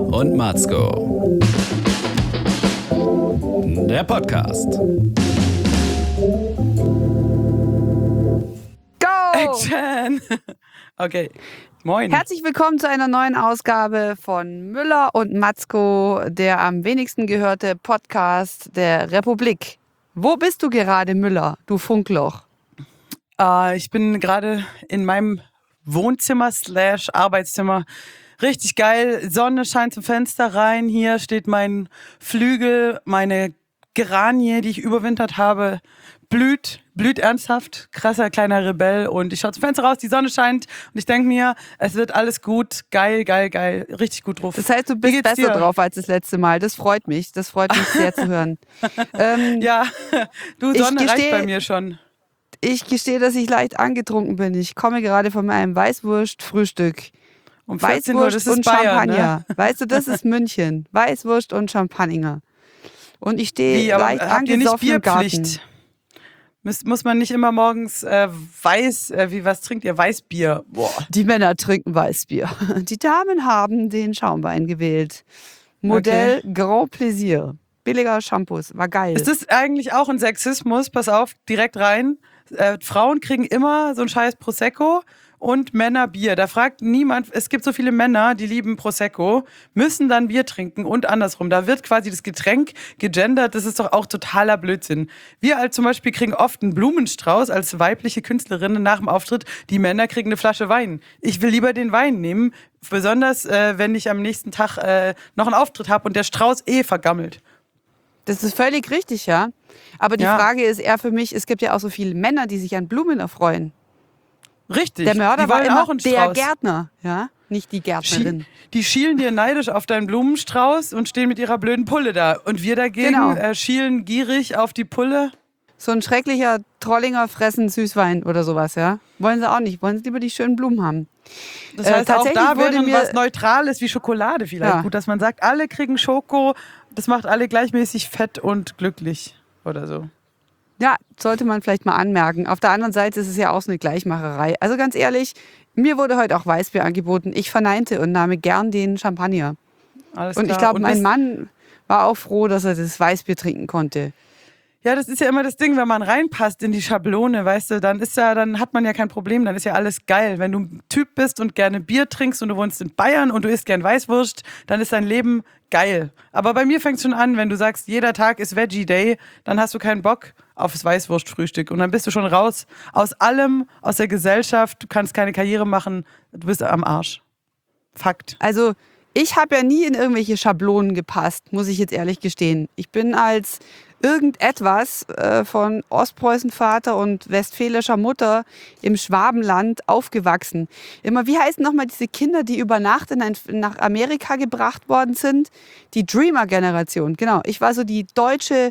und Matzko. Der Podcast. Go! Action! Okay, moin. Herzlich willkommen zu einer neuen Ausgabe von Müller und Matzko, der am wenigsten gehörte Podcast der Republik. Wo bist du gerade, Müller, du Funkloch? Ich bin gerade in meinem Wohnzimmer / Arbeitszimmer. Richtig geil, Sonne scheint zum Fenster rein. Hier steht mein Flügel, meine Geranie, die ich überwintert habe, blüht ernsthaft. Krasser kleiner Rebell. Und ich schaue zum Fenster raus, die Sonne scheint. Und ich denke mir, es wird alles gut. Geil. Richtig gut drauf. Das heißt, du bist besser drauf als das letzte Mal. Das freut mich. Das freut mich sehr zu hören. Ja, du, Sonne reicht bei mir schon. Ich gestehe, dass ich leicht angetrunken bin. Ich komme gerade von meinem Weißwurst-Frühstück. Um 14 Weißwurst Uhr, das ist und Bayern, Champagner. ne? Weißt du, das ist München. Weißwurst und Champagner. Und ich stehe leicht habt ihr nicht angesoffen im Garten. Bierpflicht? Muss man nicht immer morgens was trinkt ihr? Weißbier? Boah. Die Männer trinken Weißbier. Die Damen haben den Schaumwein gewählt. Modell Grand Plaisir. Billiger Shampoos. War geil. Ist das eigentlich auch ein Sexismus? Pass auf, direkt rein. Frauen kriegen immer so ein scheiß Prosecco und Männer Bier. Da fragt niemand, es gibt so viele Männer, die lieben Prosecco, müssen dann Bier trinken und andersrum. Da wird quasi das Getränk gegendert, das ist doch auch totaler Blödsinn. Wir als zum Beispiel kriegen oft einen Blumenstrauß als weibliche Künstlerinnen nach dem Auftritt, die Männer kriegen eine Flasche Wein. Ich will lieber den Wein nehmen, besonders wenn ich am nächsten Tag noch einen Auftritt habe und der Strauß vergammelt. Das ist völlig richtig, ja. Aber die Frage ist eher für mich, es gibt ja auch so viele Männer, die sich an Blumen erfreuen. Richtig. Der Mörder die war wollen immer auch einen der Strauß. Gärtner, ja, nicht die Gärtnerin. Die schielen dir neidisch auf deinen Blumenstrauß und stehen mit ihrer blöden Pulle da. Und wir dagegen schielen gierig auf die Pulle. So ein schrecklicher Trollinger fressen Süßwein oder sowas, ja. Wollen sie auch nicht. Wollen sie lieber die schönen Blumen haben. Das heißt, auch da wäre was Neutrales wie Schokolade vielleicht. Ja. Gut, dass man sagt, alle kriegen Schoko. Das macht alle gleichmäßig fett und glücklich oder so. Ja, sollte man vielleicht mal anmerken. Auf der anderen Seite ist es ja auch so eine Gleichmacherei. Also ganz ehrlich, mir wurde heute auch Weißbier angeboten. Ich verneinte und nahm gern den Champagner. Alles und klar. Ich glaube, mein Mann war auch froh, dass er das Weißbier trinken konnte. Ja, das ist ja immer das Ding, wenn man reinpasst in die Schablone, weißt du, dann hat man ja kein Problem, dann ist ja alles geil. Wenn du ein Typ bist und gerne Bier trinkst und du wohnst in Bayern und du isst gern Weißwurst, dann ist dein Leben geil. Aber bei mir fängt es schon an, wenn du sagst, jeder Tag ist Veggie Day, dann hast du keinen Bock aufs Weißwurstfrühstück und dann bist du schon raus aus allem, aus der Gesellschaft, du kannst keine Karriere machen, du bist am Arsch. Fakt. Also ich habe ja nie in irgendwelche Schablonen gepasst, muss ich jetzt ehrlich gestehen. Ich bin als irgendetwas von Ostpreußenvater und westfälischer Mutter im Schwabenland aufgewachsen. Immer, wie heißen nochmal diese Kinder, die über Nacht nach Amerika gebracht worden sind? Die Dreamer-Generation, genau. Ich war so die deutsche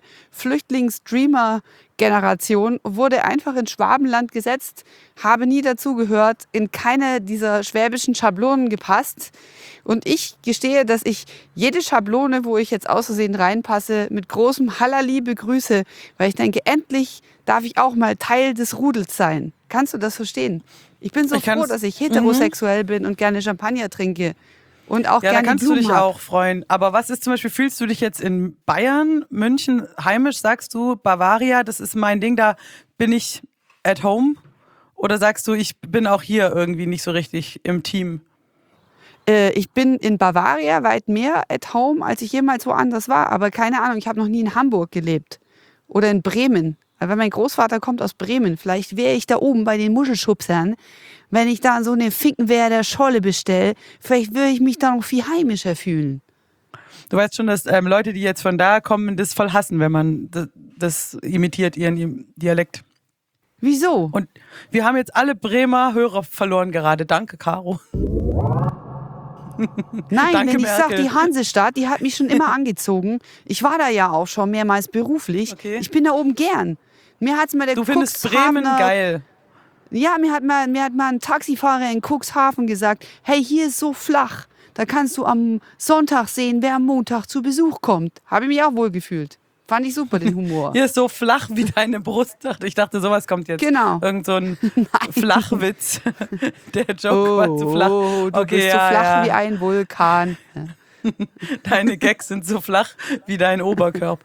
Flüchtlings-Dreamer-Generation, wurde einfach ins Schwabenland gesetzt, habe nie dazugehört, in keine dieser schwäbischen Schablonen gepasst. Und ich gestehe, dass ich jede Schablone, wo ich jetzt aus Versehen reinpasse, mit großem Hallali begrüße, weil ich denke, endlich darf ich auch mal Teil des Rudels sein. Kannst du das verstehen? Ich bin so froh, dass ich heterosexuell bin und gerne Champagner trinke und auch gerne Blumen. Ja, da kannst du dich auch freuen. Aber was ist zum Beispiel, fühlst du dich jetzt in Bayern, München, heimisch, sagst du, Bavaria, das ist mein Ding, da bin ich at home? Oder sagst du, ich bin auch hier irgendwie nicht so richtig im Team? Ich bin in Bavaria weit mehr at home, als ich jemals woanders war. Aber keine Ahnung, ich habe noch nie in Hamburg gelebt. Oder in Bremen. Weil mein Großvater kommt aus Bremen. Vielleicht wäre ich da oben bei den Muschelschubsern. Wenn ich da so eine Finkenwerder Scholle bestelle, vielleicht würde ich mich da noch viel heimischer fühlen. Du weißt schon, dass Leute, die jetzt von da kommen, das voll hassen, wenn man das imitiert, ihren Dialekt. Wieso? Und wir haben jetzt alle Bremer Hörer verloren gerade. Danke, Caro. Nein, Danke, wenn ich Merkel. sage, die Hansestadt, die hat mich schon immer angezogen. Ich war da ja auch schon mehrmals beruflich. Okay. Ich bin da oben gern. Mir hat's mal der Du findest Bremen geil. Ja, mir hat mal ein Taxifahrer in Cuxhaven gesagt, hey, hier ist so flach. Da kannst du am Sonntag sehen, wer am Montag zu Besuch kommt. Habe ich mich auch wohl gefühlt. Fand ich super, den Humor. Hier ist so flach wie deine Brust. Ich dachte, sowas kommt jetzt. Genau. Irgend so ein Flachwitz. Der Joke war zu flach. Du bist so flach wie ein Vulkan. Deine Gags sind so flach wie dein Oberkörper.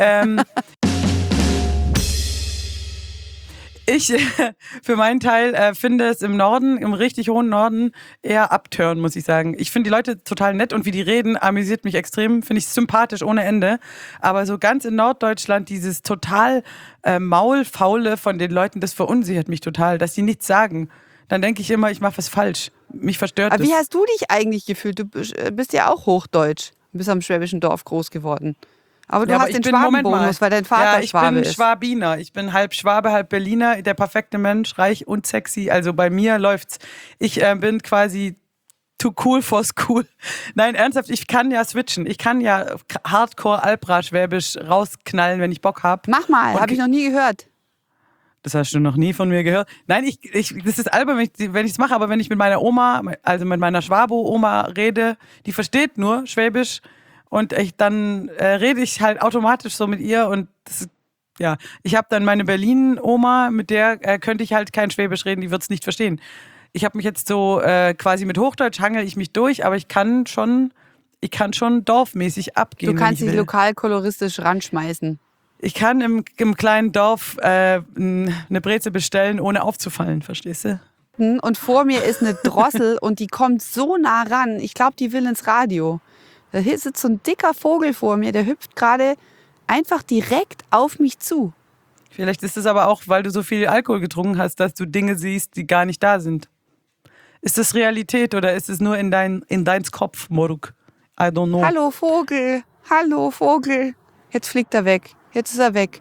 Ich für meinen Teil finde es im Norden, im richtig hohen Norden, eher abtören, muss ich sagen. Ich finde die Leute total nett und wie die reden, amüsiert mich extrem, finde ich sympathisch ohne Ende. Aber so ganz in Norddeutschland, dieses total Maulfaule von den Leuten, das verunsichert mich total, dass sie nichts sagen. Dann denke ich immer, ich mache was falsch. Mich verstört Aber das. wie hast du dich eigentlich gefühlt? Du bist ja auch Hochdeutsch. Du bist am schwäbischen Dorf groß geworden. Aber du hast den Schwabenbonus, weil dein Vater Schwabe ist. Ich bin Schwabiner. Ich bin halb Schwabe, halb Berliner. Der perfekte Mensch, reich und sexy. Also bei mir läuft's. Ich bin quasi too cool for school. Nein, ernsthaft, ich kann ja switchen. Ich kann ja Hardcore-Albra-Schwäbisch rausknallen, wenn ich Bock habe. Mach mal, habe ich noch nie gehört. Das hast du noch nie von mir gehört. Nein, das ist albern, wenn ich es mache, aber wenn ich mit meiner Oma, also mit meiner Schwabo-Oma rede, die versteht nur Schwäbisch. Und dann rede ich halt automatisch so mit ihr und das, ja, ich habe dann meine Berlin-Oma, mit der könnte ich halt kein Schwäbisch reden, die wird es nicht verstehen. Ich habe mich jetzt so quasi mit Hochdeutsch hangel ich mich durch, aber ich kann schon dorfmäßig abgehen. Du kannst dich lokal koloristisch ranschmeißen. Ich kann im kleinen Dorf eine Brezel bestellen, ohne aufzufallen, verstehst du? Und vor mir ist eine Drossel und die kommt so nah ran. Ich glaube, die will ins Radio. Da sitzt so ein dicker Vogel vor mir, der hüpft gerade einfach direkt auf mich zu. Vielleicht ist es aber auch, weil du so viel Alkohol getrunken hast, dass du Dinge siehst, die gar nicht da sind. Ist das Realität oder ist es nur in deins Kopf, Moruk? I don't know. Hallo Vogel. Jetzt fliegt er weg. Jetzt ist er weg.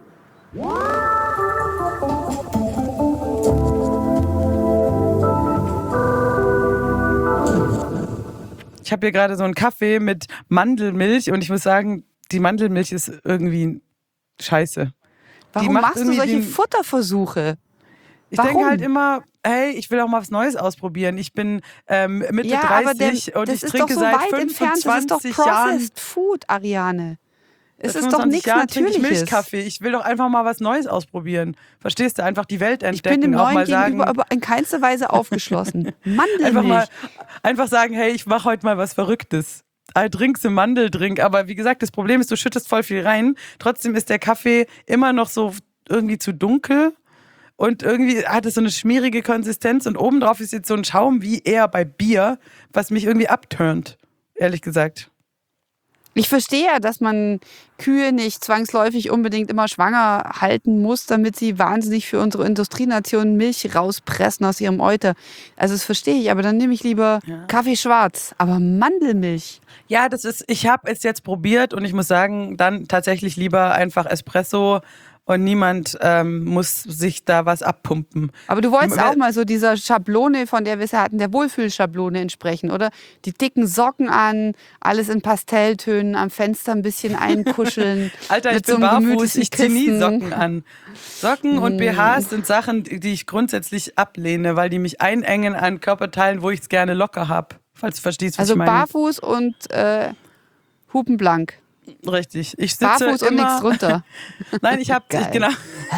Ich habe hier gerade so einen Kaffee mit Mandelmilch und ich muss sagen, die Mandelmilch ist irgendwie scheiße. Warum machst du solche Futterversuche? Ich denke halt immer, hey, ich will auch mal was Neues ausprobieren. Ich bin Mitte 30 und ich trinke seit 25 Jahren. Das ist doch Processed Food, Ariane. Es ist doch nichts Natürliches. Milchkaffee. Ich will doch einfach mal was Neues ausprobieren. Verstehst du? Einfach die Welt entdecken. Ich bin dem auch Neuen mal gegenüber sagen, aber in keinster Weise aufgeschlossen. Mandelmilch. Einfach sagen, hey, ich mache heute mal was Verrücktes. I drink a Mandeldrink. Aber wie gesagt, das Problem ist, du schüttest voll viel rein. Trotzdem ist der Kaffee immer noch so irgendwie zu dunkel. Und irgendwie hat es so eine schmierige Konsistenz. Und obendrauf ist jetzt so ein Schaum wie eher bei Bier, was mich irgendwie abturnt. Ehrlich gesagt. Ich verstehe ja, dass man Kühe nicht zwangsläufig unbedingt immer schwanger halten muss, damit sie wahnsinnig für unsere Industrienation Milch rauspressen aus ihrem Euter. Also das verstehe ich, aber dann nehme ich lieber Kaffee schwarz, aber Mandelmilch. Ja, ich habe es jetzt probiert und ich muss sagen, dann tatsächlich lieber einfach Espresso und niemand muss sich da was abpumpen. Aber du wolltest auch mal so dieser Schablone, von der wir es hatten, der Wohlfühlschablone entsprechen, oder? Die dicken Socken an, alles in Pastelltönen, am Fenster ein bisschen einkuscheln. Alter, ich bin barfuß, ich ziehe nie Socken an. Socken und BHs sind Sachen, die ich grundsätzlich ablehne, weil die mich einengen an Körperteilen, wo ich es gerne locker habe. Falls du verstehst, was ich meine. Also barfuß und hupenblank. Richtig. Ich sitze barfuß und nichts drunter. Nein, genau.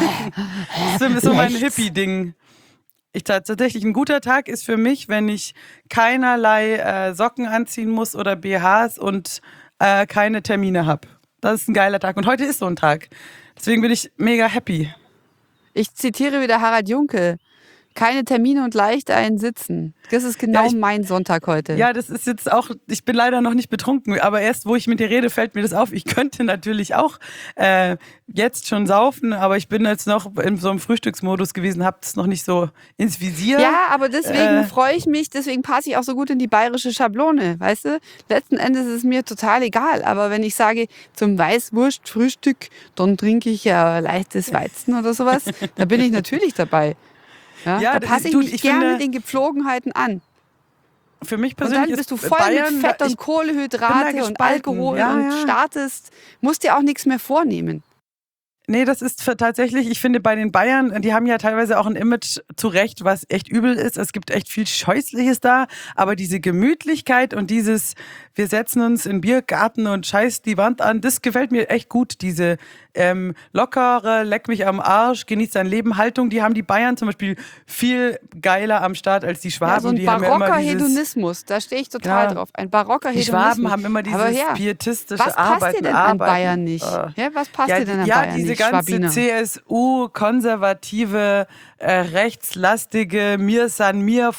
Das ist so mein Hippie-Ding. Tatsächlich ein guter Tag ist für mich, wenn ich keinerlei Socken anziehen muss oder BHs und keine Termine habe. Das ist ein geiler Tag. Und heute ist so ein Tag. Deswegen bin ich mega happy. Ich zitiere wieder Harald Junke. Keine Termine und leicht einsitzen. Das ist genau mein Sonntag heute. Ja, das ist jetzt auch, ich bin leider noch nicht betrunken, aber erst, wo ich mit dir rede, fällt mir das auf. Ich könnte natürlich auch jetzt schon saufen, aber ich bin jetzt noch in so einem Frühstücksmodus gewesen, habe das noch nicht so ins Visier. Ja, aber deswegen freue ich mich, deswegen passe ich auch so gut in die bayerische Schablone, weißt du? Letzten Endes ist es mir total egal, aber wenn ich sage, zum Weißwurst-Frühstück, dann trinke ich ja leichtes Weizen oder sowas, da bin ich natürlich dabei. Ja, da passe ich mich gerne den Gepflogenheiten an. Für mich persönlich und dann bist du voll mit Fett und Kohlenhydrate und Alkohol und startest, musst dir auch nichts mehr vornehmen. Nee, das ist tatsächlich, ich finde bei den Bayern, die haben ja teilweise auch ein Image zu Recht, was echt übel ist. Es gibt echt viel Scheußliches da, aber diese Gemütlichkeit und dieses, wir setzen uns in den Biergarten und scheiß die Wand an. Das gefällt mir echt gut, diese lockere, leck mich am Arsch, genießt dein Leben Haltung. Die haben die Bayern zum Beispiel viel geiler am Start als die Schwaben. Ja, so ein die haben ja barocker immer dieses, Hedonismus, da stehe ich total drauf. Ein barocker die Hedonismus. Schwaben haben immer dieses pietistische was Arbeiten. passt dir denn an Bayern nicht? Ja, was passt dir denn an Bayern diese nicht, ganze Schwabiner? CSU-konservative, rechtslastige, mir san mir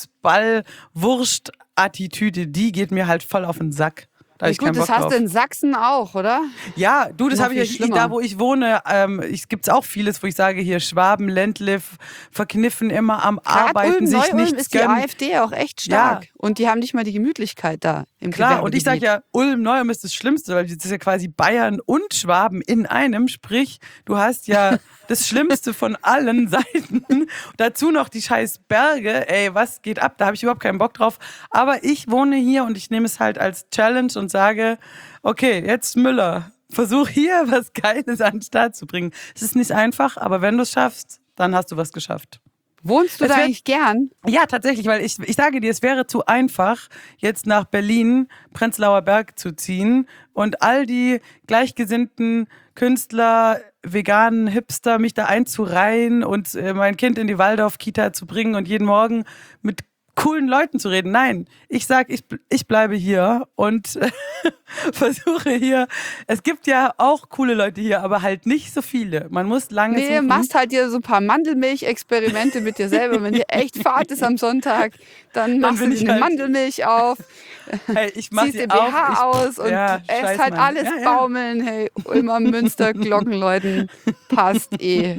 Fußball-Wurst-Attitüde, die geht mir halt voll auf den Sack. Da hab ich Gut, keinen das Bock hast drauf. du in Sachsen auch, oder? Ja, du, das Noch habe viel ich schlimmer. da, wo ich wohne, gibt's auch vieles, wo ich sage, hier Schwaben, Ländle, verkniffen immer am Arbeiten, sich Ulm-Neu-Ulm nichts ist die gönnen. AfD auch echt stark. Ja. Und die haben nicht mal die Gemütlichkeit da im Klar, und ich sage Gewerbegebiet. ja, Ulm-Neuem ist das Schlimmste, weil das ist ja quasi Bayern und Schwaben in einem. Sprich, du hast ja das Schlimmste von allen Seiten. Dazu noch die scheiß Berge. Ey, was geht ab? Da habe ich überhaupt keinen Bock drauf. Aber ich wohne hier und ich nehme es halt als Challenge und sage, okay, jetzt Müller, versuch hier was Geiles an den Start zu bringen. Es ist nicht einfach, aber wenn du es schaffst, dann hast du was geschafft. Wohnst du Es da wird- eigentlich gern? Ja, tatsächlich, weil ich sage dir, es wäre zu einfach, jetzt nach Berlin, Prenzlauer Berg zu ziehen und all die gleichgesinnten Künstler, veganen Hipster, mich da einzureihen und mein Kind in die Waldorf-Kita zu bringen und jeden Morgen mit coolen Leuten zu reden. Nein, ich sag, ich bleibe hier und versuche hier. Es gibt ja auch coole Leute hier, aber halt nicht so viele. Man muss lange Nee, suchen. machst halt dir so ein paar Mandelmilch-Experimente mit dir selber. Wenn dir echt Fahrt ist am Sonntag, dann machst du bin dir ich eine halt- Mandelmilch auf, Hey, ich mach ziehst sie dir BH auf. aus und ja, esst scheiß, halt Mann. alles Ja, ja. baumeln. Hey, Ulmer, Münster, Glockenläuten, passt eh.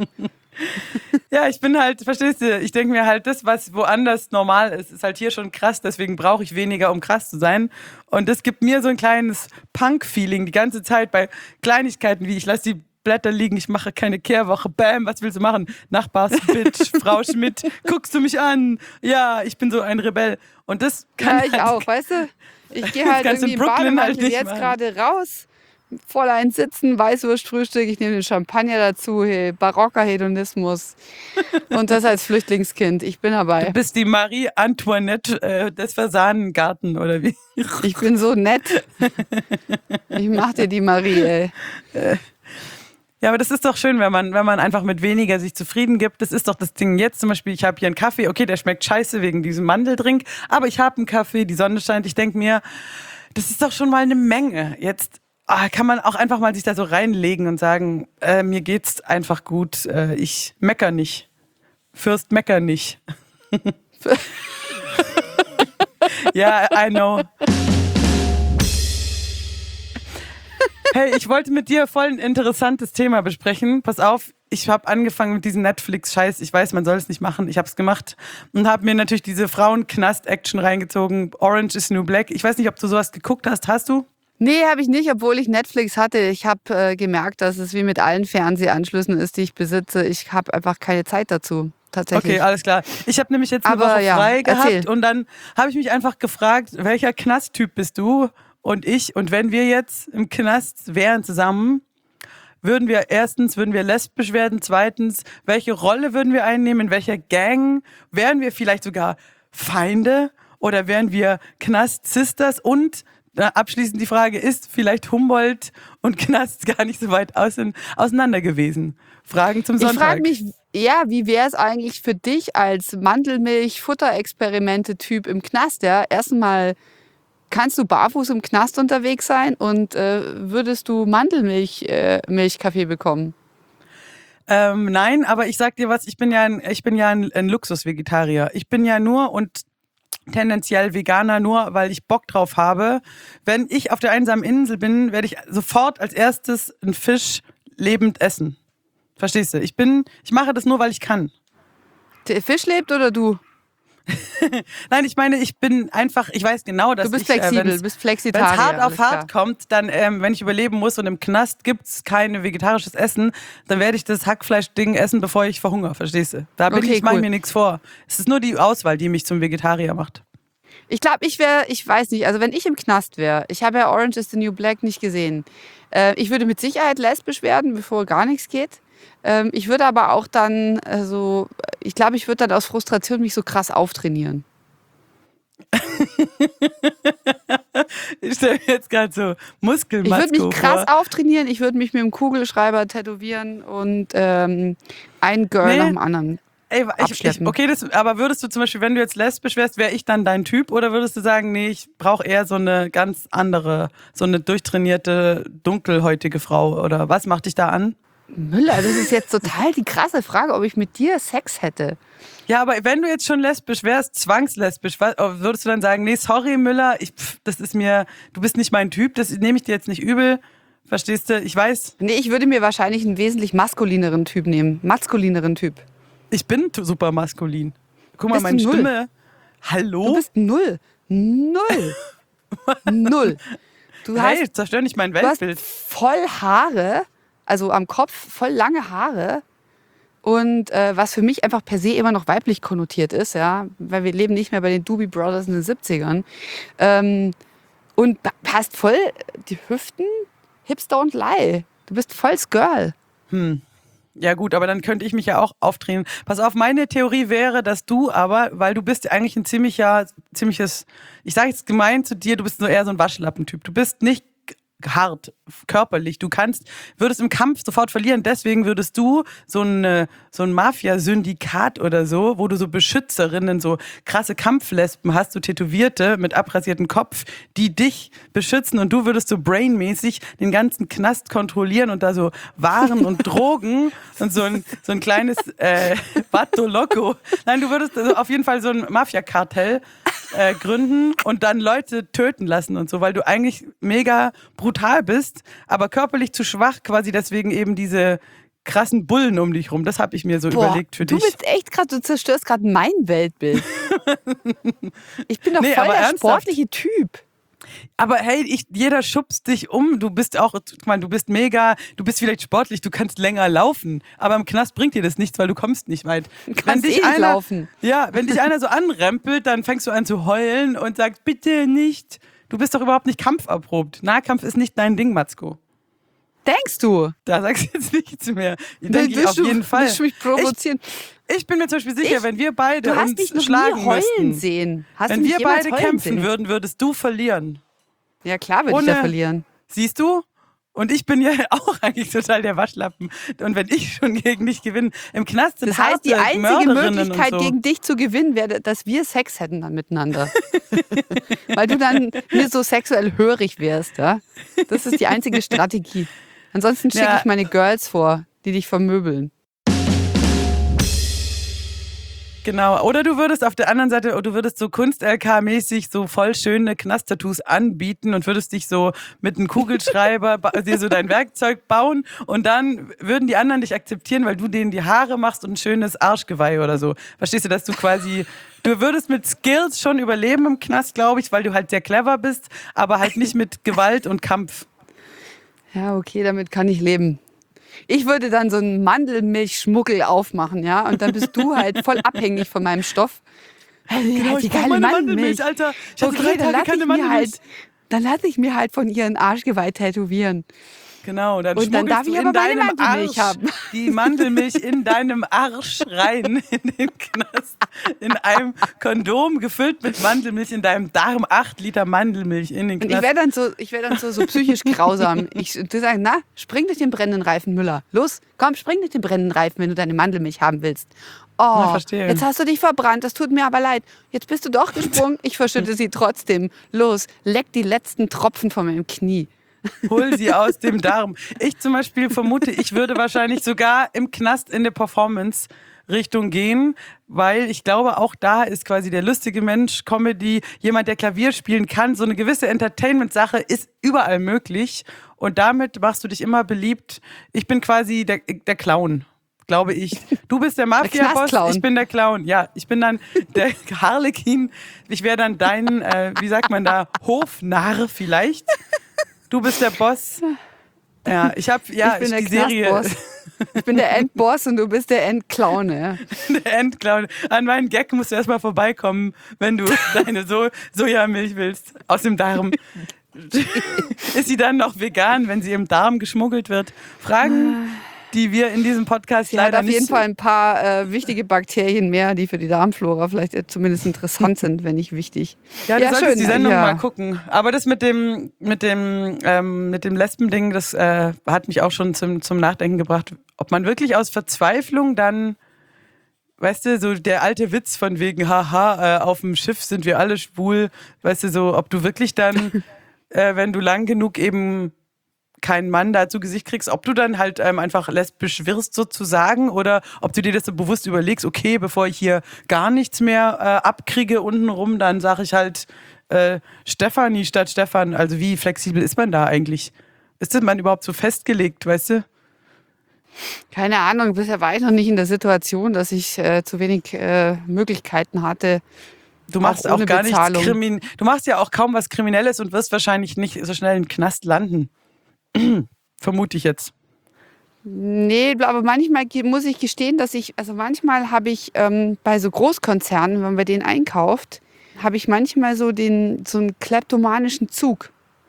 Ja, ich bin halt, verstehst du, ich denke mir halt, das, was woanders normal ist, ist halt hier schon krass, deswegen brauche ich weniger, um krass zu sein. Und das gibt mir so ein kleines Punk-Feeling die ganze Zeit bei Kleinigkeiten wie, ich lasse die Blätter liegen, ich mache keine Kehrwoche, bam, was willst du machen? Nachbarsbitch, Frau Schmidt, guckst du mich an? Ja, ich bin so ein Rebell. Und das kann Ja, ich halt, auch, weißt du? Ich gehe halt kannst du irgendwie in im Brooklyn Bademantel halt nicht jetzt machen. gerade raus, voll eins sitzen, Weißwurstfrühstück, ich nehme den Champagner dazu, hey, barocker Hedonismus. Und das als Flüchtlingskind, ich bin Du dabei. bist die Marie Antoinette des Fasanengarten, oder wie? Ich bin so nett. Ich mach dir die Marie, ey. Ja, aber das ist doch schön, wenn man einfach mit weniger sich zufrieden gibt. Das ist doch das Ding jetzt zum Beispiel, ich habe hier einen Kaffee, okay, der schmeckt scheiße wegen diesem Mandeldrink, aber ich habe einen Kaffee, die Sonne scheint, ich denke mir, das ist doch schon mal eine Menge. Jetzt kann man auch einfach mal sich da so reinlegen und sagen, mir geht's einfach gut, ich mecker nicht. Fürst mecker nicht. Ja, I know. Hey, ich wollte mit dir voll ein interessantes Thema besprechen. Pass auf, ich habe angefangen mit diesem Netflix-Scheiß. Ich weiß, man soll es nicht machen. Ich habe es gemacht und habe mir natürlich diese Frauenknast-Action reingezogen. Orange is New Black. Ich weiß nicht, ob du sowas geguckt hast. Hast du? Nee, habe ich nicht, obwohl ich Netflix hatte. Ich habe gemerkt, dass es wie mit allen Fernsehanschlüssen ist, die ich besitze. Ich habe einfach keine Zeit dazu, tatsächlich. Okay, alles klar. Ich habe nämlich jetzt eine Aber Woche ja, frei gehabt erzähl. und dann habe ich mich einfach gefragt, welcher Knasttyp bist du und ich? Und wenn wir jetzt im Knast wären zusammen, würden wir lesbisch werden? Zweitens, welche Rolle würden wir einnehmen? In welcher Gang? Wären wir vielleicht sogar Feinde? Oder wären wir Knast-Sisters? Und abschließend die Frage, ist vielleicht Humboldt und Knast gar nicht so weit auseinander gewesen? Fragen zum Ich Sonntag. frage mich, ja, wie wäre es eigentlich für dich als Mandelmilch-Futterexperimente-Typ im Knast? Ja? Erstmal, kannst du barfuß im Knast unterwegs sein und würdest du Mandelmilch-Milchkaffee bekommen? Nein, aber ich sag dir was, ich bin ja ein Luxus-Vegetarier. Ich bin ja nur und tendenziell Veganer nur, weil ich Bock drauf habe. Wenn ich auf der einsamen Insel bin, werde ich sofort als erstes einen Fisch lebend essen. Verstehst du? Ich mache das nur, weil ich kann. Der Fisch lebt oder du? Nein, ich meine, ich weiß genau, dass Du bist ich, flexibel, wenn's- du bist wenn Flexitarier. es hart auf alles hart klar. kommt, dann, wenn ich überleben muss und im Knast gibt's kein vegetarisches Essen, dann werde ich das Hackfleisch-Ding essen, bevor ich verhungere, verstehst du? Da bin Okay, ich, mache cool. mir nichts vor. Es ist nur die Auswahl, die mich zum Vegetarier macht. Ich glaube, ich weiß nicht, also wenn ich im Knast wäre, ich habe ja Orange is the New Black nicht gesehen, ich würde mit Sicherheit lesbisch werden, bevor gar nichts geht. Ich würde aber auch dann ich glaube, ich würde dann aus Frustration mich so krass auftrainieren. Ich stelle mir jetzt gerade so Muskelmasko Ich würde mich krass vor. auftrainieren, ich würde mich mit dem Kugelschreiber tätowieren und ein Girl nach dem anderen. Ey, abschleppen. okay, aber würdest du zum Beispiel, wenn du jetzt lesbisch wärst, wäre ich dann dein Typ oder würdest du sagen, nee, ich brauche eher so eine ganz andere, so eine durchtrainierte, dunkelhäutige Frau oder was macht dich da an? Müller, das ist jetzt total die krasse Frage, ob ich mit dir Sex hätte. Ja, aber wenn du jetzt schon lesbisch wärst, zwangslesbisch, würdest du dann sagen, nee, sorry Müller, du bist nicht mein Typ, das nehme ich dir jetzt nicht übel, verstehst du? Ich weiß, Nee, ich würde mir wahrscheinlich einen wesentlich maskulineren Typ nehmen. Maskulineren Typ. ich bin super maskulin. Guck mal, Bist meine du null? Stimme. Hallo? Du bist null. Null. Null. Du Hey, zerstör nicht mein du hast Weltbild. voll Haare, also am Kopf voll lange Haare. Und was für mich einfach per se immer noch weiblich konnotiert ist, ja, weil wir leben nicht mehr bei den Doobie Brothers in den 70ern. Und hast voll die Hüften, Hips don't lie. Du bist volles Girl. Ja gut, aber dann könnte ich mich ja auch aufdrehen. Pass auf, meine Theorie wäre, dass du aber, weil du bist eigentlich ein ziemliches, ich sage jetzt gemein zu dir, du bist nur eher so ein Waschlappentyp. Du bist nicht hart, körperlich. Du würdest im Kampf sofort verlieren. Deswegen würdest du so ein Mafia-Syndikat oder so, wo du so Beschützerinnen, so krasse Kampflesben hast, so Tätowierte mit abrasiertem Kopf, die dich beschützen und du würdest so brainmäßig den ganzen Knast kontrollieren und da so Waren und Drogen und so ein kleines Vato Loco. Nein, du würdest also auf jeden Fall so ein Mafia-Kartell gründen und dann Leute töten lassen und so, weil du eigentlich mega brutal bist, aber körperlich zu schwach, quasi deswegen eben diese krassen Bullen um dich rum. Das habe ich mir so überlegt für dich. Du bist echt gerade, du zerstörst gerade mein Weltbild. Ich bin doch Nee, voll aber der ernsthaft. sportliche Typ. Aber hey, jeder schubst dich um. Du bist auch, guck mal, du bist vielleicht sportlich, du kannst länger laufen. Aber im Knast bringt dir das nichts, weil du kommst nicht weit. Du kannst nicht laufen. Ja, wenn dich einer so anrempelt, dann fängst du an zu heulen und sagst, bitte nicht. Du bist doch überhaupt nicht kampferprobt. Nahkampf ist nicht dein Ding, Matzko. Denkst du? Da sagst du jetzt nichts mehr. Denke ich auf jeden Fall. Willst du mich provozieren? Ich bin mir zum Beispiel sicher, wenn wir beide Du hast uns mich noch schlagen nie heulen müssten, sehen. Hast wenn du mich wir jemals beide heulen kämpfen sehen? würden, würdest du verlieren. Ja klar würde ich ja verlieren. Siehst du? Und ich bin ja auch eigentlich total der Waschlappen. Und wenn ich schon gegen dich gewinne, im Knast sind Das heißt, die harte einzige Mörderinnen Möglichkeit, und so. gegen dich zu gewinnen, wäre, dass wir Sex hätten dann miteinander. Weil du dann mir so sexuell hörig wärst. Ja? Das ist die einzige Strategie. Ansonsten schicke Ja. ich meine Girls vor, die dich vermöbeln. Genau. Oder du würdest auf der anderen Seite, du würdest so Kunst-LK-mäßig so voll schöne Knast-Tattoos anbieten und würdest dich so mit einem Kugelschreiber dir so dein Werkzeug bauen und dann würden die anderen dich akzeptieren, weil du denen die Haare machst und ein schönes Arschgeweih oder so. Verstehst du, dass du quasi, du würdest mit Skills schon überleben im Knast, glaube ich, weil du halt sehr clever bist, aber halt nicht mit Gewalt und Kampf. Ja, okay, damit kann ich leben. Ich würde dann so einen Mandelmilchschmuggel aufmachen, ja, und dann bist du halt voll abhängig von meinem Stoff. Genau, die ich brauch geile meine Mandelmilch. Mandelmilch, Alter. Ich hatte 3 Okay, Tage keine Mandelmilch. dann lasse ich mir halt von ihren Arschgeweih tätowieren. Genau, dann Und dann darf schmuggelst du ich in aber meine deinem Mandelmilch Arsch haben. die Mandelmilch in deinem Arsch rein in den Knast. In einem Kondom gefüllt mit Mandelmilch in deinem Darm. 8 Liter Mandelmilch in den Und Knast. ich wäre dann so psychisch grausam. Du sagst, na, spring durch den brennenden Reifen, Müller. Los, komm, spring durch den brennenden Reifen, wenn du deine Mandelmilch haben willst. Oh, verstehe. jetzt hast du dich verbrannt, das tut mir aber leid. Jetzt bist du doch gesprungen, ich verschütte sie trotzdem. Los, leck die letzten Tropfen von meinem Knie. Hol sie aus dem Darm. Ich zum Beispiel vermute, ich würde wahrscheinlich sogar im Knast in der Performance-Richtung gehen, weil ich glaube, auch da ist quasi der lustige Mensch, Comedy, jemand, der Klavier spielen kann. So eine gewisse Entertainment-Sache ist überall möglich und damit machst du dich immer beliebt. Ich bin quasi der Clown. Glaube ich. Du bist der Mafia-Boss, Knastclown. ich bin der Clown. Ja, ich bin dann der Harlekin. Ich wäre dann dein, wie sagt man da, Hofnarr vielleicht. Du bist der Boss. Ja, ich bin der die Serie. Knastboss. Ich bin der Endboss und du bist der Endclown. Ja. Der Endclown. An meinen Gag musst du erstmal vorbeikommen, wenn du deine Sojamilch willst. Aus dem Darm. Ist sie dann noch vegan, wenn sie im Darm geschmuggelt wird? Fragen die wir in diesem Podcast Sie hat leider auf nicht... jeden Fall ein paar wichtige Bakterien mehr, die für die Darmflora vielleicht zumindest interessant sind, wenn nicht wichtig. Ja, du solltest die Sendung ja. mal gucken. Aber das mit dem Lesben-Ding, das hat mich auch schon zum Nachdenken gebracht. Ob man wirklich aus Verzweiflung dann, weißt du, so der alte Witz von wegen, haha, auf dem Schiff sind wir alle schwul, weißt du, so, ob du wirklich dann, wenn du lang genug eben keinen Mann da zu Gesicht kriegst, ob du dann halt einfach lesbisch wirst sozusagen oder ob du dir das so bewusst überlegst, okay, bevor ich hier gar nichts mehr abkriege untenrum, dann sage ich halt Stefanie statt Stefan. Also wie flexibel ist man da eigentlich? Ist das man überhaupt so festgelegt, weißt du? Keine Ahnung, bisher war ich noch nicht in der Situation, dass ich zu wenig Möglichkeiten hatte. Du machst auch gar nichts du machst ja auch kaum was Kriminelles und wirst wahrscheinlich nicht so schnell im Knast landen. Vermute ich jetzt. Nee, aber manchmal muss ich gestehen, manchmal habe ich bei so Großkonzernen, wenn man bei denen einkauft, habe ich manchmal so einen kleptomanischen Zug.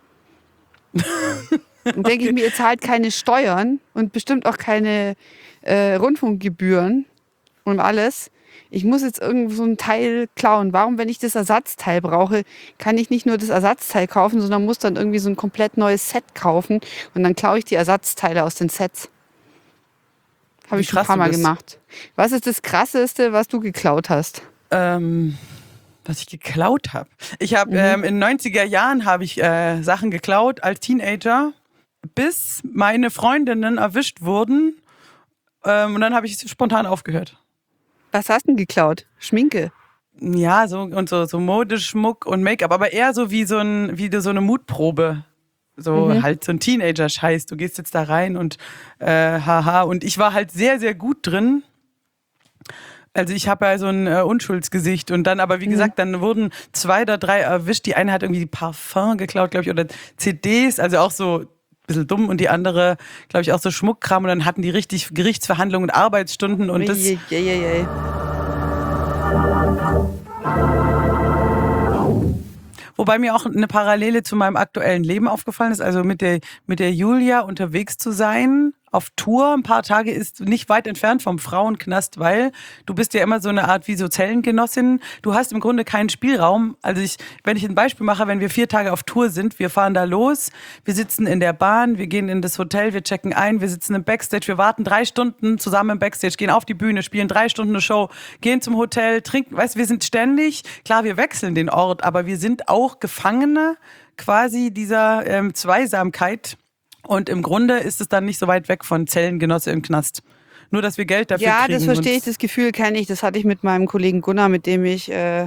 Und denke ich mir, ihr zahlt keine Steuern und bestimmt auch keine Rundfunkgebühren und alles. Ich muss jetzt irgend so ein Teil klauen. Warum, wenn ich das Ersatzteil brauche, kann ich nicht nur das Ersatzteil kaufen, sondern muss dann irgendwie so ein komplett neues Set kaufen und dann klaue ich die Ersatzteile aus den Sets. Habe ich schon ein paar Mal gemacht. Was ist das Krasseste, was du geklaut hast? Was ich geklaut habe? Ich habe in den 90er Jahren habe ich Sachen geklaut als Teenager, bis meine Freundinnen erwischt wurden und dann habe ich spontan aufgehört. Was hast du denn geklaut? Schminke? Ja, so Modeschmuck und Make-up, aber eher so wie so eine Mutprobe. So halt so ein Teenager-Scheiß. Du gehst jetzt da rein und haha. Und ich war halt sehr, sehr gut drin. Also ich habe ja so ein Unschuldsgesicht und dann, aber wie gesagt, dann wurden 2 oder 3 erwischt. Die eine hat irgendwie Parfum geklaut, glaube ich, oder CDs, also auch so ein bisschen dumm und die andere, glaube ich, auch so Schmuckkram und dann hatten die richtig Gerichtsverhandlungen und Arbeitsstunden und das... Wobei mir auch eine Parallele zu meinem aktuellen Leben aufgefallen ist, also mit der Julia unterwegs zu sein, auf Tour, ein paar Tage ist nicht weit entfernt vom Frauenknast, weil du bist ja immer so eine Art wie so Zellengenossin. Du hast im Grunde keinen Spielraum. Also wenn ich ein Beispiel mache, wenn wir 4 Tage auf Tour sind, wir fahren da los, wir sitzen in der Bahn, wir gehen in das Hotel, wir checken ein, wir sitzen im Backstage, wir warten 3 Stunden zusammen im Backstage, gehen auf die Bühne, spielen 3 Stunden eine Show, gehen zum Hotel, trinken, weißt du, wir sind ständig, klar, wir wechseln den Ort, aber wir sind auch Gefangene quasi dieser Zweisamkeit. Und im Grunde ist es dann nicht so weit weg von Zellengenosse im Knast. Nur, dass wir Geld dafür kriegen. Ja, das verstehe ich, das Gefühl kenne ich. Das hatte ich mit meinem Kollegen Gunnar, mit dem ich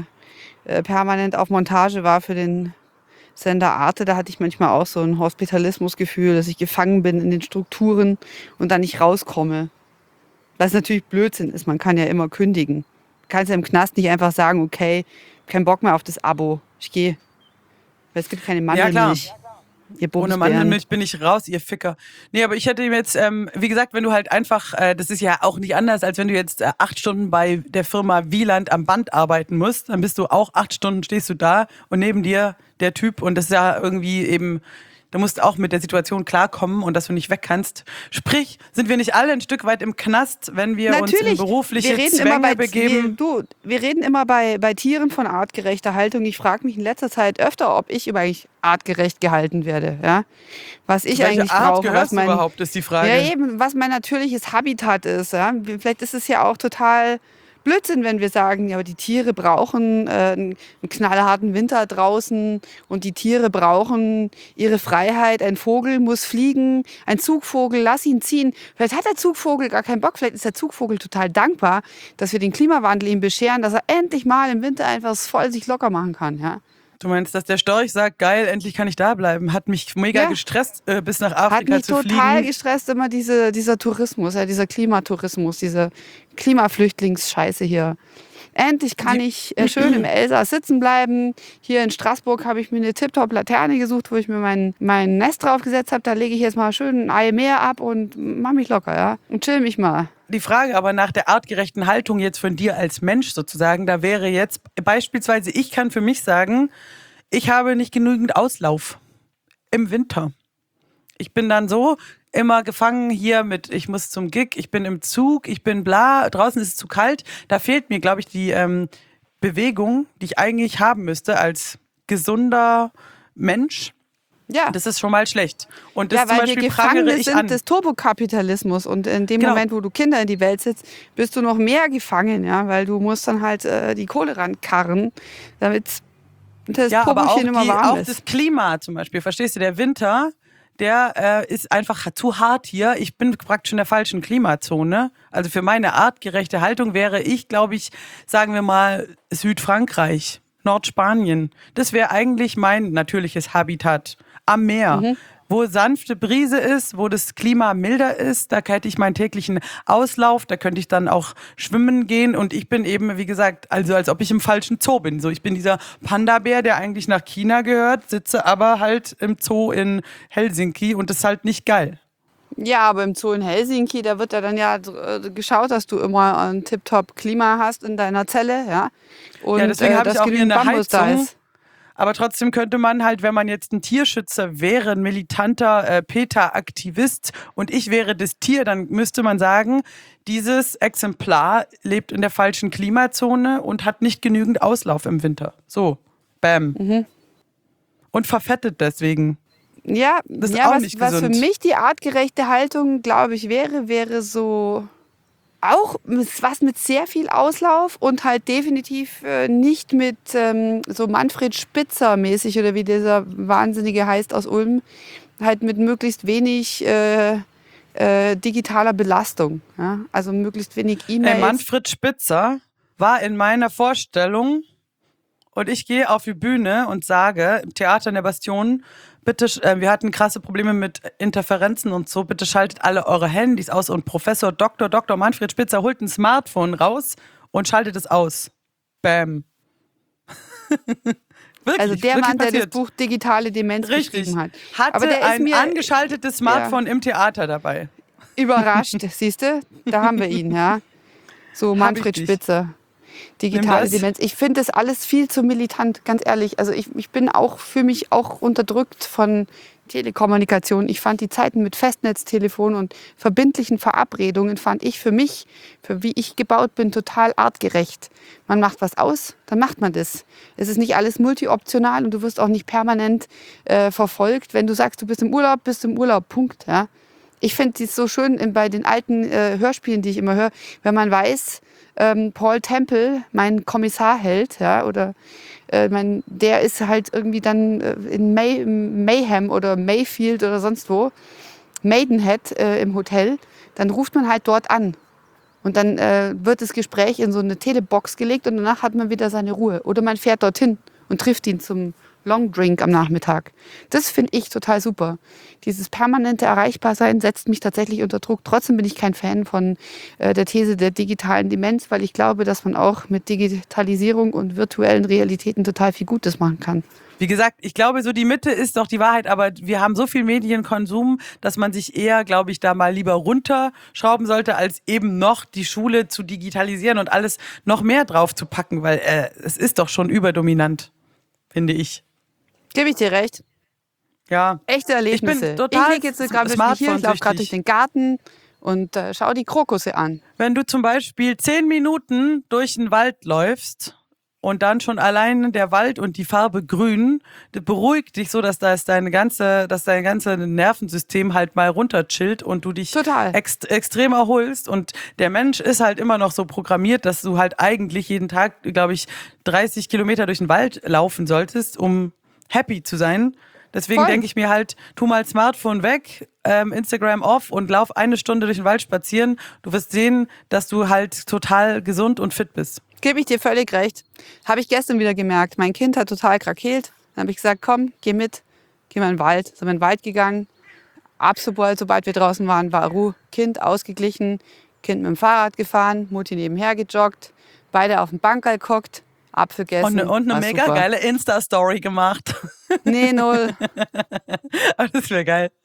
permanent auf Montage war für den Sender Arte. Da hatte ich manchmal auch so ein Hospitalismusgefühl, dass ich gefangen bin in den Strukturen und dann nicht rauskomme. Was natürlich Blödsinn ist, man kann ja immer kündigen. Du kannst ja im Knast nicht einfach sagen, okay, kein Bock mehr auf das Abo, ich gehe. Weil es gibt keine Mandelmilch. Ja, klar. Ohne Mandelmilch bin ich raus, ihr Ficker. Nee, aber ich hätte jetzt, wie gesagt, wenn du halt einfach, das ist ja auch nicht anders, als wenn du jetzt 8 Stunden bei der Firma Wieland am Band arbeiten musst, dann bist du auch 8 Stunden, stehst du da und neben dir der Typ und das ist ja irgendwie eben, du musst auch mit der Situation klarkommen und dass du nicht weg kannst. Sprich, sind wir nicht alle ein Stück weit im Knast, wenn wir uns in berufliche Zwänge begeben? Wir reden immer bei Tieren von artgerechter Haltung. Ich frage mich in letzter Zeit öfter, ob ich eigentlich artgerecht gehalten werde. Ja? Was ich Welche eigentlich Art brauche. Gehörst du überhaupt, ist die Frage. Ja, eben, was mein natürliches Habitat ist. Ja? Vielleicht ist es ja auch total Blödsinn, wenn wir sagen, ja, aber die Tiere brauchen einen knallharten Winter draußen und die Tiere brauchen ihre Freiheit. Ein Vogel muss fliegen, ein Zugvogel, lass ihn ziehen. Vielleicht hat der Zugvogel gar keinen Bock, vielleicht ist der Zugvogel total dankbar, dass wir den Klimawandel ihm bescheren, dass er endlich mal im Winter einfach voll sich locker machen kann. Ja? Du meinst, dass der Storch sagt, geil, endlich kann ich da bleiben. Hat mich mega gestresst, bis nach Afrika zu fliegen. Hat mich total gestresst, immer dieser Tourismus, dieser Klimatourismus, diese Klimaflüchtlingsscheiße hier. Endlich kann ich schön im Elsass sitzen bleiben. Hier in Straßburg habe ich mir eine Tip-Top-Laterne gesucht, wo ich mir mein Nest draufgesetzt habe. Da lege ich jetzt mal schön ein Ei mehr ab und mache mich locker, ja. Und chill mich mal. Die Frage aber nach der artgerechten Haltung jetzt von dir als Mensch sozusagen, da wäre jetzt beispielsweise, ich kann für mich sagen, ich habe nicht genügend Auslauf im Winter. Ich bin dann so immer gefangen hier mit, ich muss zum Gig, ich bin im Zug, ich bin bla, draußen ist es zu kalt. Da fehlt mir, glaube ich, die Bewegung, die ich eigentlich haben müsste als gesunder Mensch. Ja. Das ist schon mal schlecht. Und das Ja, zum weil wir Beispiel prangere Gefangene ich sind an. des Turbokapitalismus und in dem Genau. Moment, wo du Kinder in die Welt setzt, bist du noch mehr gefangen, ja, weil du musst dann halt die Kohle rankarren, damit das Ja, aber auch, Popochen immer warm auch ist. das Klima zum Beispiel, verstehst du, der Winter, der ist einfach zu hart hier. Ich bin praktisch in der falschen Klimazone. Also für meine artgerechte Haltung wäre ich, glaube ich, sagen wir mal Südfrankreich, Nordspanien. Das wäre eigentlich mein natürliches Habitat am Meer. Wo sanfte Brise ist, wo das Klima milder ist, da hätte ich meinen täglichen Auslauf, da könnte ich dann auch schwimmen gehen und ich bin eben, wie gesagt, also als ob ich im falschen Zoo bin. So, ich bin dieser Panda-Bär, der eigentlich nach China gehört, sitze aber halt im Zoo in Helsinki und das ist halt nicht geil. Ja, aber im Zoo in Helsinki, da wird ja dann ja geschaut, dass du immer ein Tip-Top Klima hast in deiner Zelle, ja. Und Ja, deswegen habe ich dass auch hier genügend eine Bambus da Heizung. ist. Aber trotzdem könnte man halt, wenn man jetzt ein Tierschützer wäre, ein militanter PETA-Aktivist und ich wäre das Tier, dann müsste man sagen, dieses Exemplar lebt in der falschen Klimazone und hat nicht genügend Auslauf im Winter. So, bam. Und verfettet deswegen. Ja, Das ist ja, auch nicht was für gesund. mich die artgerechte Haltung, glaube ich, wäre so auch was mit sehr viel Auslauf und halt definitiv nicht mit so Manfred Spitzer mäßig oder wie dieser Wahnsinnige heißt aus Ulm, halt mit möglichst wenig digitaler Belastung. Ja? Also möglichst wenig E-Mails. Manfred Spitzer war in meiner Vorstellung und ich gehe auf die Bühne und sage im Theater in der Bastion, bitte, wir hatten krasse Probleme mit Interferenzen und so, bitte schaltet alle eure Handys aus und Professor Dr. Manfred Spitzer holt ein Smartphone raus und schaltet es aus. Bam. Wirklich, also der wirklich Mann, der das passiert. Buch Digitale Demenz Richtig. geschrieben hat. Hatte Aber der ist ein mir angeschaltetes Smartphone im Theater dabei. überrascht, siehst du? Da haben wir ihn, ja. So Hab Manfred ich dich. Spitzer. Digitale das. Demenz. Ich finde das alles viel zu militant, ganz ehrlich. Also ich bin auch für mich auch unterdrückt von Telekommunikation. Ich fand die Zeiten mit Festnetztelefon und verbindlichen Verabredungen, fand ich für mich, für wie ich gebaut bin, total artgerecht. Man macht was aus, dann macht man das. Es ist nicht alles multioptional und du wirst auch nicht permanent verfolgt. Wenn du sagst, du bist im Urlaub, Punkt. Ja. Ich finde es so schön bei den alten Hörspielen, die ich immer höre, wenn man weiß, Paul Temple, mein Kommissarheld, ja, oder der ist halt irgendwie dann in Mayhem oder Mayfield oder sonst wo, Maidenhead im Hotel, dann ruft man halt dort an. Und dann wird das Gespräch in so eine Telebox gelegt und danach hat man wieder seine Ruhe. Oder man fährt dorthin und trifft ihn zum Long Drink am Nachmittag. Das finde ich total super. Dieses permanente Erreichbarsein setzt mich tatsächlich unter Druck. Trotzdem bin ich kein Fan von der These der digitalen Demenz, weil ich glaube, dass man auch mit Digitalisierung und virtuellen Realitäten total viel Gutes machen kann. Wie gesagt, ich glaube, so die Mitte ist doch die Wahrheit, aber wir haben so viel Medienkonsum, dass man sich eher, glaube ich, da mal lieber runterschrauben sollte, als eben noch die Schule zu digitalisieren und alles noch mehr drauf zu packen, weil es ist doch schon überdominant, finde ich. Gebe ich dir recht. Ja. Echte Erlebnisse. bin total Ich liege jetzt gerade hier, ich laufe gerade smartphone-süchtig. durch den Garten und schau die Krokusse an. Wenn du zum Beispiel 10 Minuten durch den Wald läufst und dann schon allein der Wald und die Farbe grün, das beruhigt dich so, dass dein ganzes Nervensystem halt mal runterchillt und du dich Total. extrem erholst. Und der Mensch ist halt immer noch so programmiert, dass du halt eigentlich jeden Tag, glaube ich, 30 Kilometer durch den Wald laufen solltest, um happy zu sein. Deswegen Voll. denke ich mir halt, tu mal Smartphone weg, Instagram off und lauf 1 Stunde durch den Wald spazieren. Du wirst sehen, dass du halt total gesund und fit bist. Gebe ich dir völlig recht. Habe ich gestern wieder gemerkt. Mein Kind hat total krakeelt. Dann habe ich gesagt, komm, geh mit, geh mal in den Wald. Sind wir in den Wald gegangen. Sobald wir draußen waren, war Ruhe. Kind ausgeglichen, Kind mit dem Fahrrad gefahren, Mutti nebenher gejoggt, beide auf dem Bankerl gehockt, Apfel gegessen. Und eine war mega super. geile Insta-Story gemacht. Nee, null. Aber das wäre geil.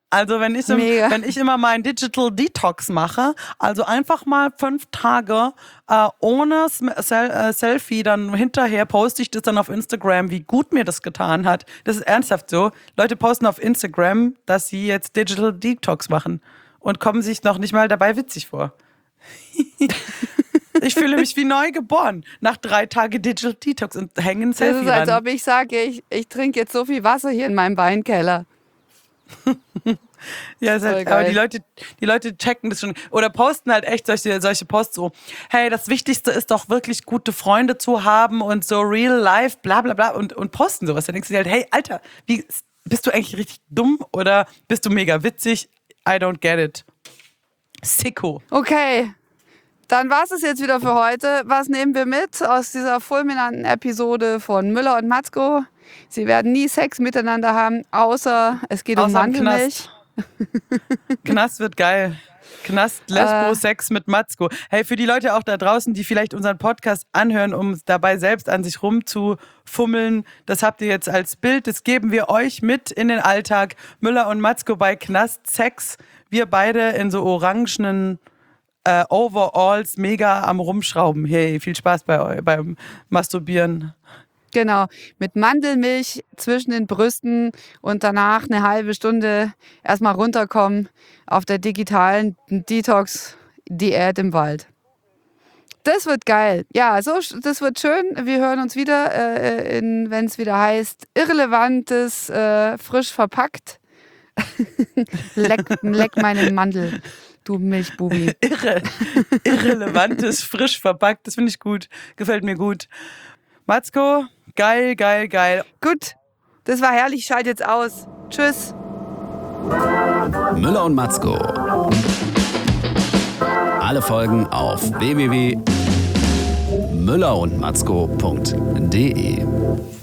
Also wenn ich immer meinen Digital Detox mache, also einfach mal 5 Tage ohne Selfie, dann hinterher poste ich das dann auf Instagram, wie gut mir das getan hat. Das ist ernsthaft so. Leute posten auf Instagram, dass sie jetzt Digital Detox machen und kommen sich noch nicht mal dabei witzig vor. Ich fühle mich wie neu geboren nach 3 Tagen Digital Detox und hängen Selfie Das ist, als ran. ob ich sage, ich trinke jetzt so viel Wasser hier in meinem Weinkeller. Ja, ist halt, aber die Leute checken das schon oder posten halt echt solche Posts so, hey, das Wichtigste ist doch wirklich gute Freunde zu haben und so real life, bla bla bla und posten sowas. Dann denkst du dir halt, hey, Alter, bist du eigentlich richtig dumm oder bist du mega witzig? I don't get it. Sicko. Okay, dann war es jetzt wieder für heute. Was nehmen wir mit aus dieser fulminanten Episode von Müller und Matzko? Sie werden nie Sex miteinander haben, außer es geht um Mandelmilch. Knast wird geil. Knast, Lesbo, Sex mit Matzko. Hey, für die Leute auch da draußen, die vielleicht unseren Podcast anhören, um dabei selbst an sich rumzufummeln, das habt ihr jetzt als Bild, das geben wir euch mit in den Alltag. Müller und Matzko bei Knast, Sex. Wir beide in so orangenen Overalls mega am Rumschrauben. Hey, viel Spaß beim Masturbieren. Genau, mit Mandelmilch zwischen den Brüsten und danach eine halbe Stunde erstmal runterkommen auf der digitalen Detox-Diät im Wald. Das wird geil. Ja, das wird schön. Wir hören uns wieder, wenn es wieder heißt, Irrelevantes, frisch verpackt. Leck meinen Mandel, du Milchbubi. Irrelevantes, frisch verpackt, das finde ich gut. Gefällt mir gut. Matzko, geil, geil, geil. Gut, das war herrlich. Ich schalte jetzt aus. Tschüss. Müller und Matzko. Alle Folgen auf www.müllerundmatzko.de.